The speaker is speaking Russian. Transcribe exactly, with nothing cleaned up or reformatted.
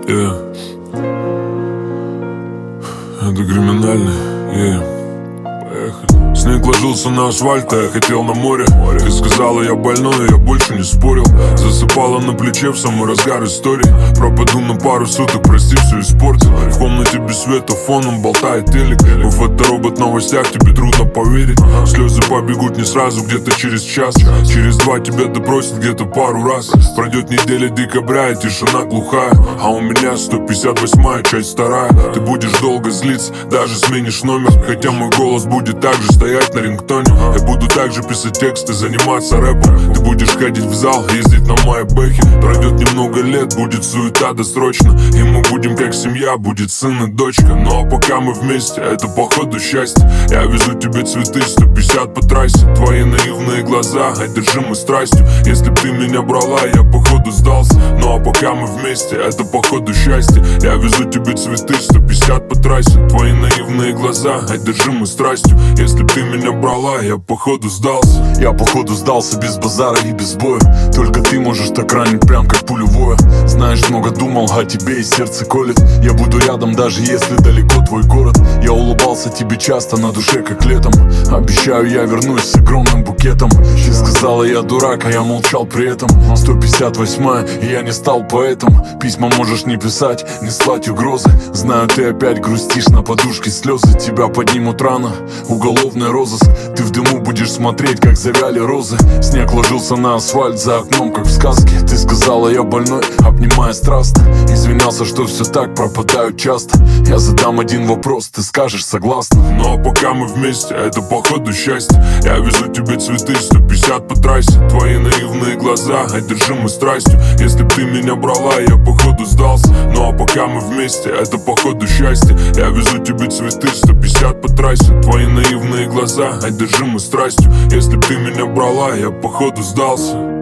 Yeah. Это криминальный, yeah. Поехали. Снег ложился на асфальт, а я хотел на море. Ты сказала, я больной, я больше не спорил. Засыпала на плече в самый разгар истории. Пропаду на пару суток, прости, все испортил. В комнате без света, фоном болтает телек. У фоторобот в новостях, тебе трудно поверить. Слезы побегут не сразу, где-то через час. Через два тебя допросят где-то пару раз. Пройдет неделя декабря, и тишина глухая. А у меня сто пятьдесят восьмая, часть вторая. Ты будешь долго злиться, даже сменишь номер. Хотя мой голос будет так же стоять на рингтоне. Я буду также писать тексты, заниматься рэпом. Ты будешь ходить в зал, ездить на майбэхе. Пройдет немного лет, будет суета досрочно. И мы будем как семья, будет сын и дочка. Ну а пока мы вместе, это походу счастье. Я везу тебе цветы, сто пятьдесят по трассе. Твои наивные глаза, одержимы страстью. Если б ты меня брала, я походу сдался. Ну а пока мы вместе, это походу счастье. Я везу тебе цветы, сто пятьдесят по трассе. Твои наивные глаза, одержимы страстью. Если б ты меня брала, я походу сдался. Я походу сдался без базара и без боя. Только ты можешь так ранить, прям как пулевое. Знаешь, много думал о тебе и сердце колет. Я буду рядом, даже если далеко твой город. Я улыбался тебе часто, на душе как летом. Обещаю, я вернусь с огромным букетом. Ты сказала, я дурак, а я молчал при этом. Сто пятьдесят восьмая, и я не стал поэтом. Письма можешь не писать, не слать угрозы. Знаю, ты опять грустишь, на подушке слезы. Тебя поднимут рано, уголовный розыск. Ты в дыму будешь смотреть, как завяли розы. Снег ложился на асфальт за окном, как в сказке. Ты сказала, я больной, обнимая страстно. Извинялся, что все так, пропадают часто. Я задам один вопрос, ты скажешь согласна. Ну а пока мы вместе, это походу счастье. Я везу тебе цветы, сто пятьдесят по трассе. Твои наивные глаза, одержимы страстью. Если б ты меня брала, я походу сдался. Ну а пока мы вместе, это походу счастье. Я везу тебе цветы, сто пятьдесят по трассе. Твои наивные глаза, одержимы страстью. Если б ты меня брала, я походу сдался.